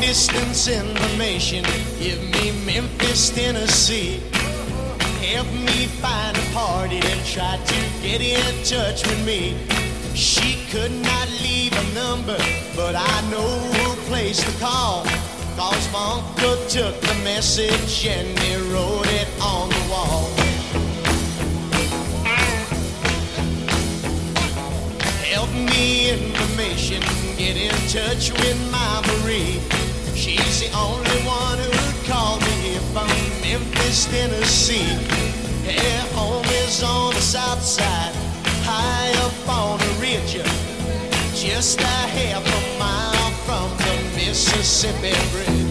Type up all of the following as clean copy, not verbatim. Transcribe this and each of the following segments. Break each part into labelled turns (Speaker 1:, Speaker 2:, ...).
Speaker 1: distance information. Give me Memphis, Tennessee. Help me find a party that tried to get in touch with me. She could not leave a number, but I know a place to call. Cause my uncle took the message and he wrote it on the wall. Help me information, get in touch with my Marie. She's the only one who would call me from Memphis, Tennessee. Her home is on the south side, high up on a ridge, just a half a mile from the Mississippi Bridge.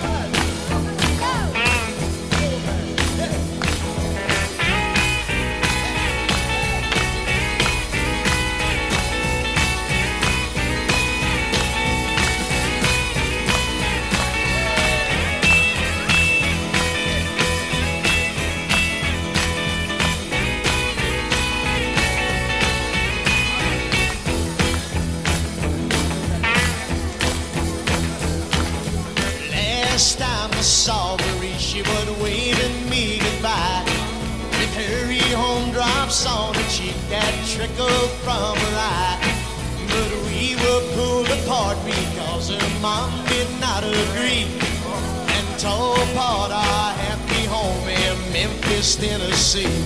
Speaker 1: Last time I saw Marie, she was waving me goodbye, with hurry home drops on her cheek that trickled from her eye. But we were pulled apart because her mom did not agree, and tore apart our happy home in Memphis, Tennessee.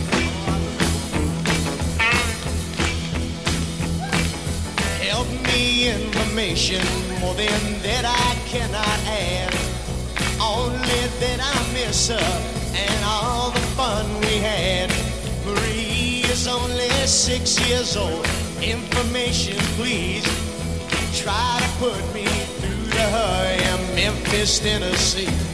Speaker 1: Help me information, more than that I cannot add. Only that I miss her and all the fun we had. Marie is only 6 years old. Information, please. Try to put me through to her in Memphis, Tennessee.